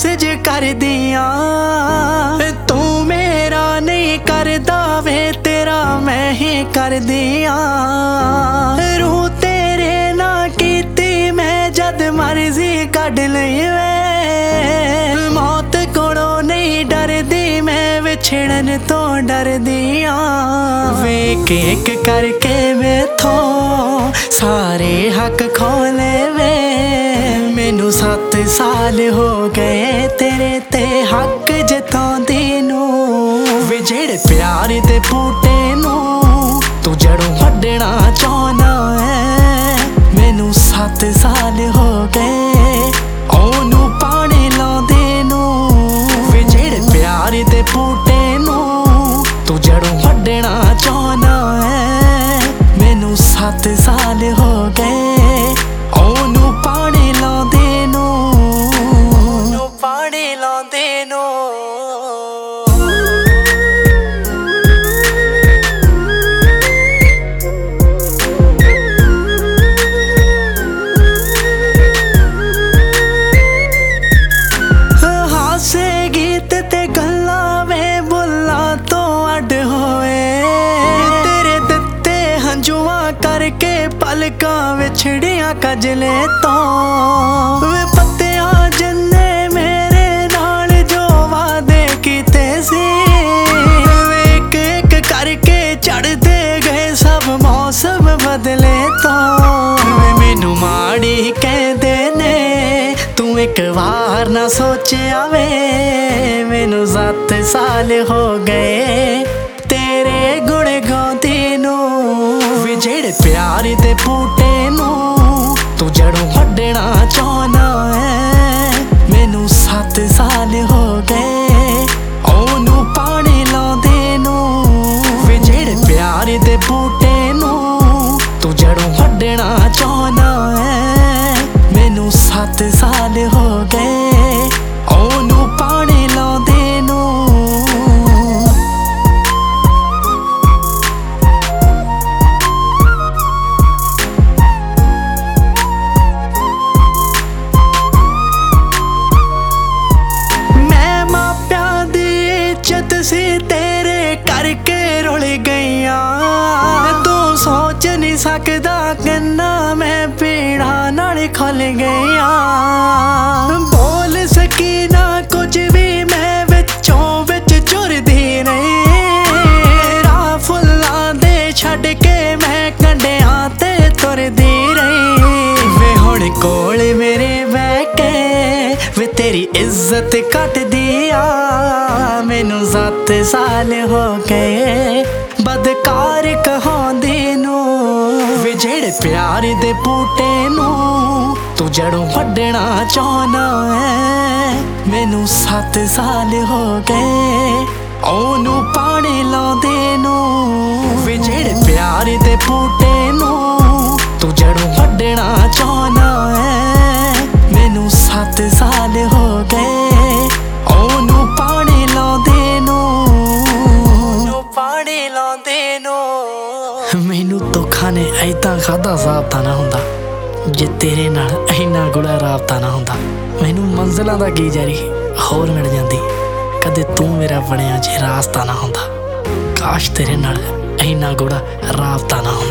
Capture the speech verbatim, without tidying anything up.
Message कर दिया तू मेरा नहीं करदा वे तेरा मैं ही कर दिया। रूह तेरे ना कीती मैं जद मर्जी कढ लई वे मौत कोलों नहीं डरदी मैं विछड़न तो डरदी आ। वे एक करके मैथों सारे हक खोले वे मैनू सत्त साल हो गए तेरे ते हक जतांदी नूं। वे जेड़े प्यार दे बूटे नूं तू जड़ों वड्डना चाहना है मैनू सत्त साल हो गए ओनू पानी लाउंदे नूं। वे जेड़े प्यार दे बूटे नूं तू जड़ों वड्डना चाहना है मैनू सत्त साल हो गए ओनू पानी लाउंदे नूं पानी लाउंदे नूं। करके पलकां विछड़ियां कजले तो वे पत्तियां जिन्ने मेरे नाल जो वादे कीते सी वे एक एक करके चढ़दे गए सब मौसम बदले तो। वे मैनू माड़ी कहदे ने तू एक बार ना सोचिया वे मैनू सत्त साल हो गए तेरे गुण गाउंदी नूं। वे जेड़े प्यार दे बूटे नूं तू जड़ों वड्डना चाहना है मैनू सत्त साल हो गए ओनू पानी लाउंदे नूं। वे जेड़े प्यार दे बूटे नूं तू जड़ों वड्डना चाहना है मैनू सत्त साल हो गए ओनू पानी लाउंदे नूं। सी तेरे करके रुल गईया तू सोच नहीं सकदा किन्ना मैं पीड़ा नाल खुल गईया। बोल सकी ना कुछ भी मैं विचों विच चुरदी रही राह फुल्लां दे छड्ड के मैं कंडियां ते तुरदी रही। वे हुण कोल मेरे बैठ के वे तेरी इज्जत घटदी आ मैनू सत्त साल हो गए बदकार कहांदी नूं। वे जेड़े प्यार दे बूटे नूं तू जड़ों वड्डना चाहना है मैनू सत्त साल हो गए ओनू पानी लाउंदे नूं। वे जेड़े प्यार दे बूटे नूं तू जड़ों वड्डना चाहना है मैनू सत्त साल हो गए ओनू पानी लाउंदे नूं पानी लाउंदे नूं। मैनू धोखा ने ऐदां खादा साबता ना हुंदा जे तेरे नाल इन्ना गुड़ा राबता ना हुंदा मैनू मंजिलां दा की जारी होर मिल जांदी कदे तू मेरा बनिया जे रास्ता ना हुंदा काश तेरे नाल इन्ना गुड़ा राबता ना।